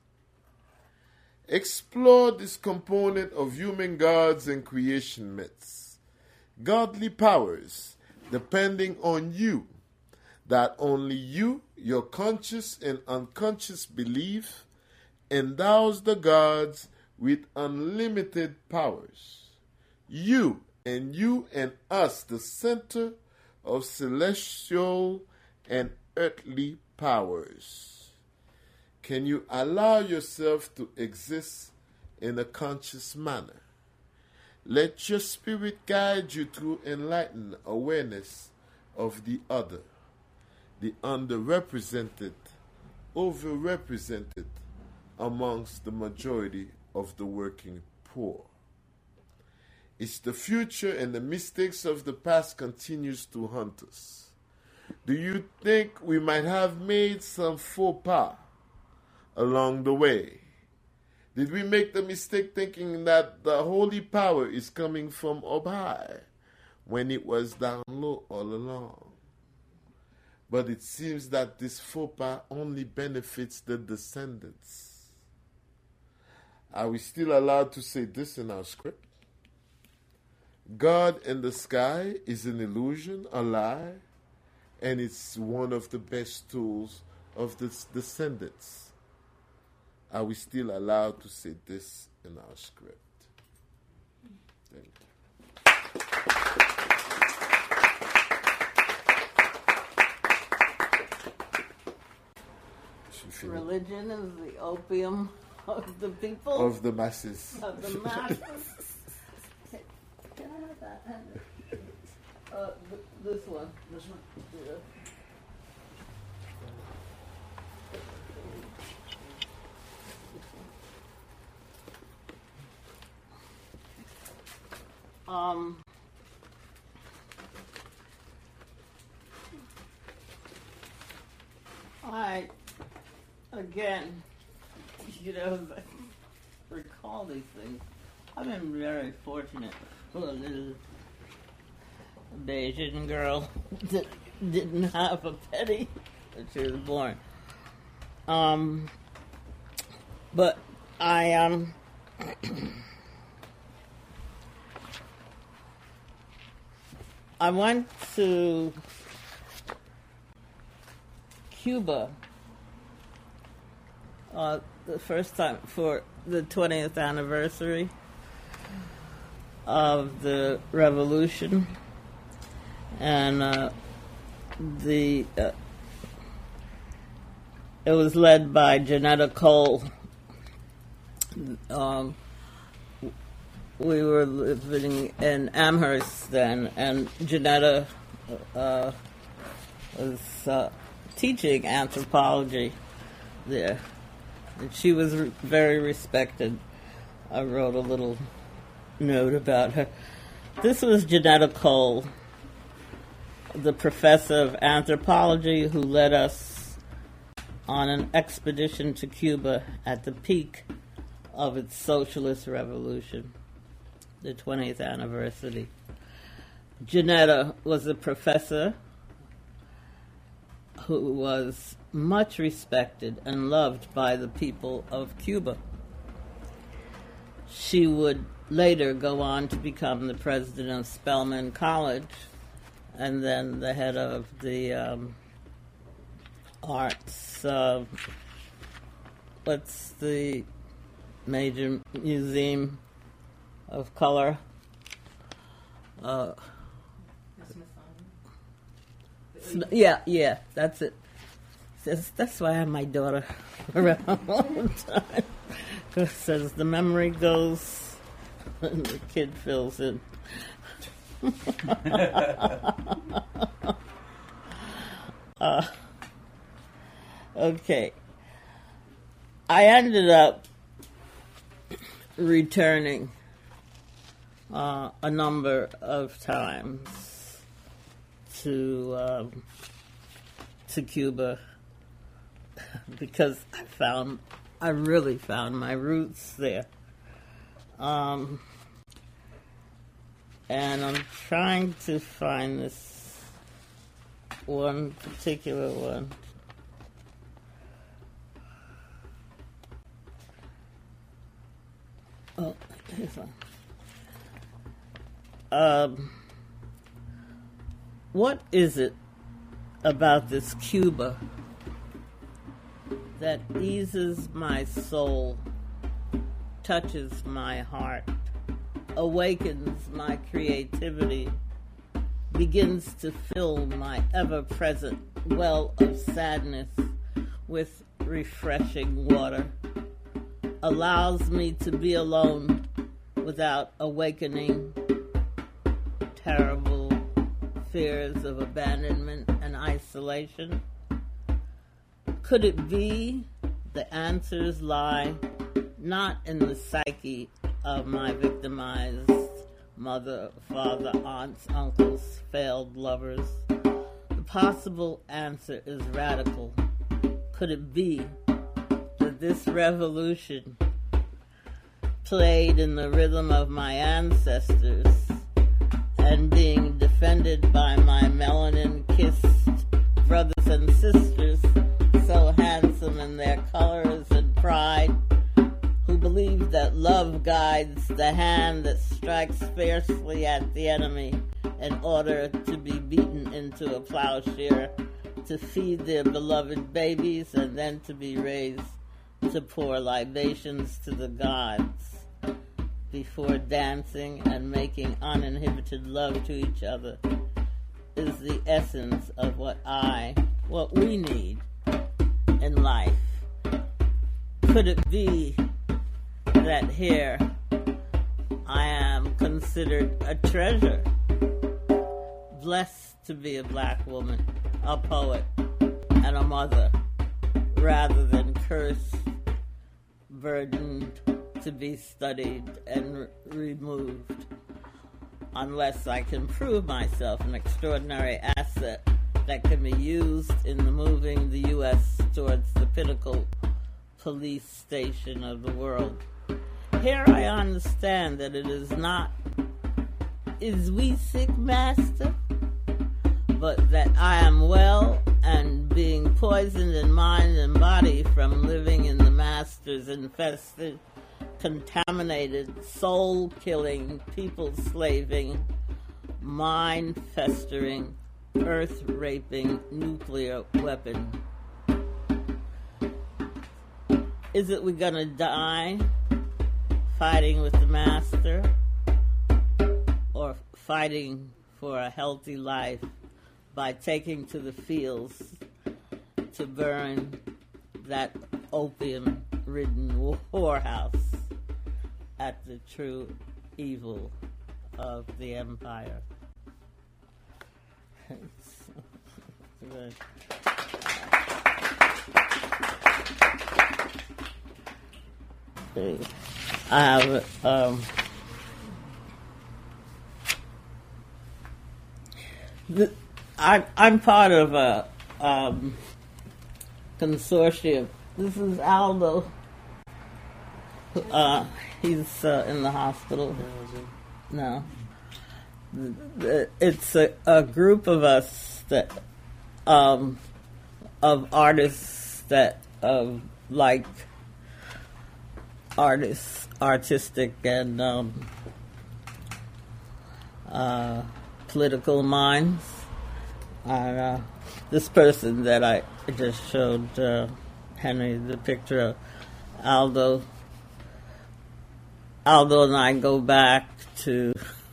Explore this component of human gods and creation myths. Godly powers depending on you, that only you, your conscious and unconscious belief, endows the gods with unlimited powers. You and us, the center of celestial and earthly powers. Can you allow yourself to exist in a conscious manner? Let your spirit guide you to enlightened awareness of the other, the underrepresented, overrepresented amongst the majority of the working poor. It's the future, and the mistakes of the past continues to haunt us. Do you think we might have made some faux pas along the way? Did we make the mistake thinking that the holy power is coming from up high when it was down low all along? But it seems that this faux pas only benefits the descendants. Are we still allowed to say this in our script? God in the sky is an illusion, a lie, and it's one of the best tools of the descendants. Are we still allowed to say this in our script? Thank you. Religion is the opium of the people. Of the masses. Of the masses. Can I have that? This one. This one? Yeah. Again, recall these things. I've been very fortunate for a little Bayesian girl that didn't have a penny when she was born. But I went to Cuba the first time for the 20th anniversary of the revolution, and it was led by Janetta Cole. We were living in Amherst then, and Janetta was teaching anthropology there. And she was very respected. I wrote a little note about her. This was Janetta Cole. the professor of anthropology who led us on an expedition to Cuba at the peak of its socialist revolution, the 20th anniversary. Janetta was a professor who was much respected and loved by the people of Cuba. She would later go on to become the president of Spelman College and then the head of the arts. What's the major museum of color? Yeah, that's it. That's why I have my daughter around all the time. Because as the memory goes, the kid fills in. Okay. I ended up returning a number of times to Cuba because I really found my roots there. And I'm trying to find this one particular one. Oh, here's one. What is it about this Cuba that eases my soul, touches my heart, awakens my creativity, begins to fill my ever-present well of sadness with refreshing water, allows me to be alone without awakening terrible fears of abandonment and isolation? Could it be the answers lie not in the psyche of my victimized mother, father, aunts, uncles, failed lovers? The possible answer is radical. Could it be that this revolution played in the rhythm of my ancestors and being defended by my melanin-kissed brothers and sisters, so handsome in their colors and pride, who believe that love guides the hand that strikes fiercely at the enemy in order to be beaten into a plowshare, to feed their beloved babies, and then to be raised to pour libations to the gods before dancing and making uninhibited love to each other, is the essence of what we need in life. Could it be that here I am considered a treasure, blessed to be a black woman, a poet, and a mother, rather than cursed, burdened to be studied and removed, unless I can prove myself an extraordinary asset that can be used in moving the U.S. towards the pinnacle police station of the world. Here I understand that it is not, is we sick, master, but that I am well and being poisoned in mind and body from living in the master's infested, contaminated, soul-killing, people-slaving, mind-festering, earth-raping nuclear weapon. Is it we're gonna die fighting with the master, or fighting for a healthy life by taking to the fields to burn that opium-ridden whorehouse at the true evil of the empire? I have I'm part of a consortium. This is Aldo. He's in the hospital. No. It's a group of us that of artists that like artistic and political minds. This person that I just showed Henry the picture of, Aldo and I go back to,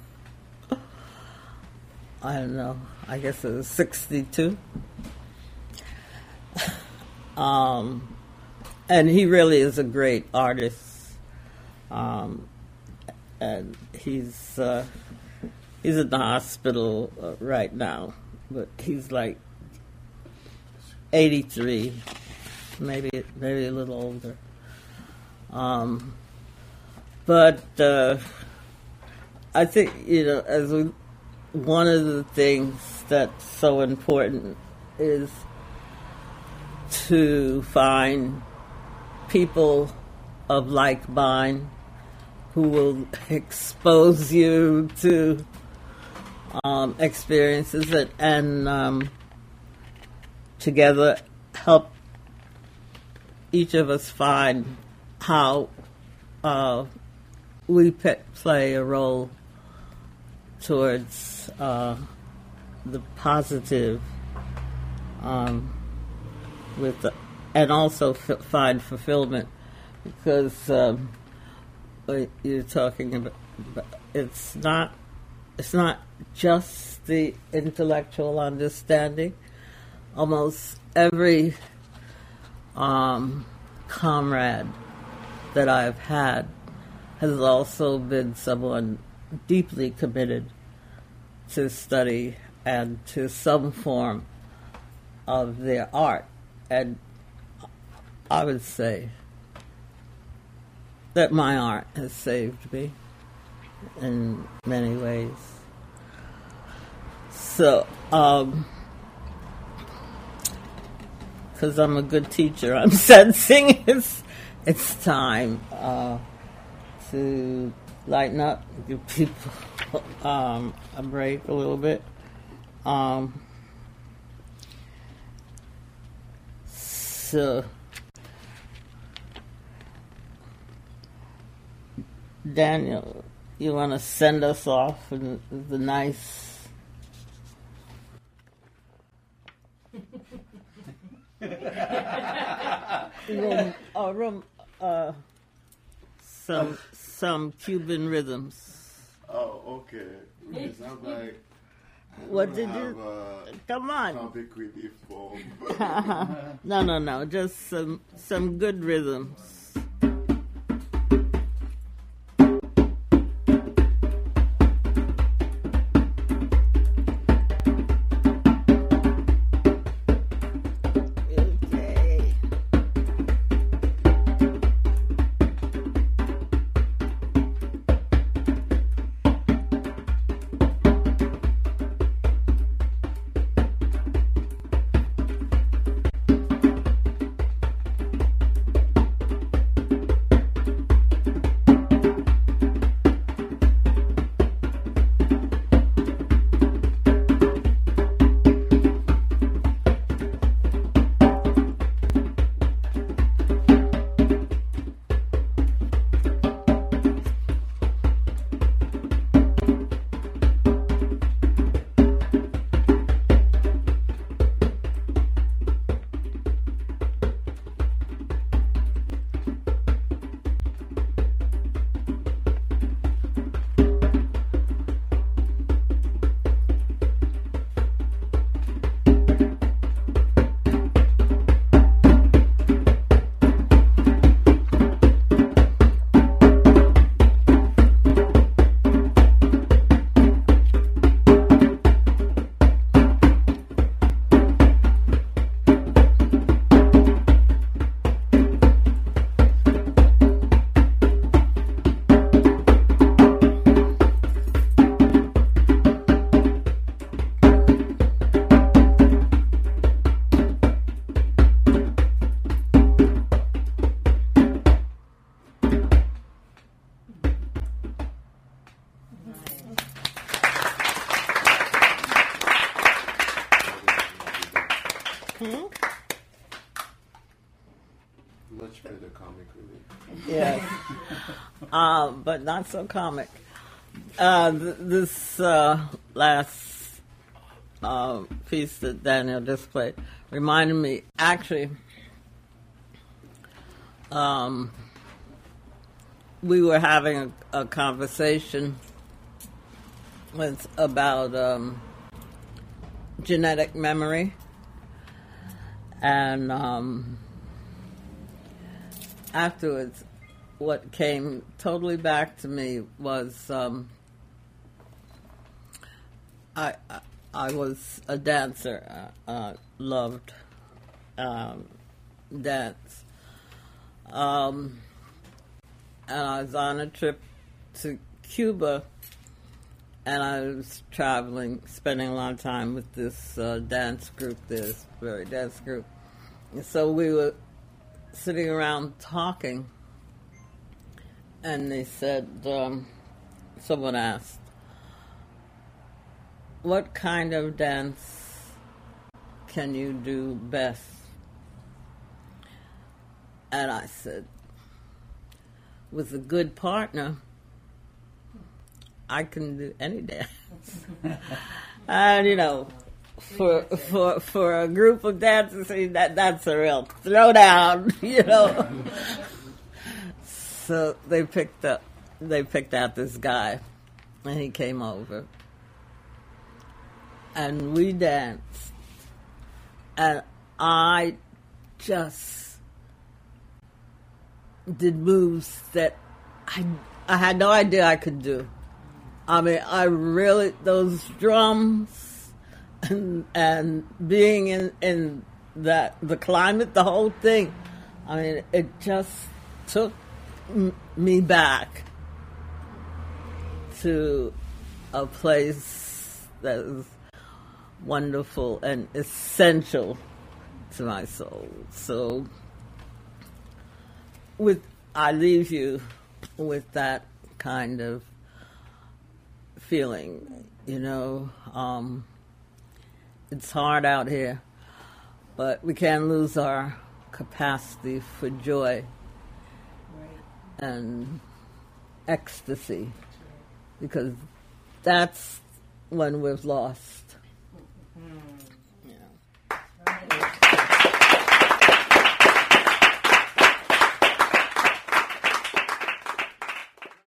I don't know, I guess it was 1962. And he really is a great artist. And he's in the hospital right now, but he's like 83, maybe a little older. But I think, one of the things that's so important is to find people of like mind who will expose you to experiences and together help each of us find how we play a role towards the positive, and also find fulfillment, because what you're talking about, it's not just the intellectual understanding. Almost every comrade that I've had has also been someone deeply committed to study and to some form of their art. And I would say that my art has saved me in many ways. So, because I'm a good teacher, I'm sensing it's time to lighten up, give people a break a little bit. So, Daniel, you want to send us off in the nice... some Cuban rhythms. Oh, okay. It's not like... What did you... Come on. No. Just some good rhythms. Much better comic relief. Yes. But not so comic. This last piece that Daniel just played reminded me, actually, we were having a conversation about genetic memory, and afterwards, what came totally back to me was I was a dancer. Loved dance. And I was on a trip to Cuba, and I was traveling, spending a lot of time with this dance group, this very dance group. And so we were sitting around talking, and they said, someone asked, what kind of dance can you do best? And I said, with a good partner, I can do any dance. And, you know, for a group of dancers, that's a real throwdown, you know. So they picked out this guy, and he came over, and we danced, and I just did moves that I had no idea I could do. I mean, I really, those drums and being in the climate, the whole thing, I mean, it just took me back to a place that is wonderful and essential to my soul. So I leave you with that kind of feeling, you know. It's hard out here, but we can't lose our capacity for joy and ecstasy, because that's when we've lost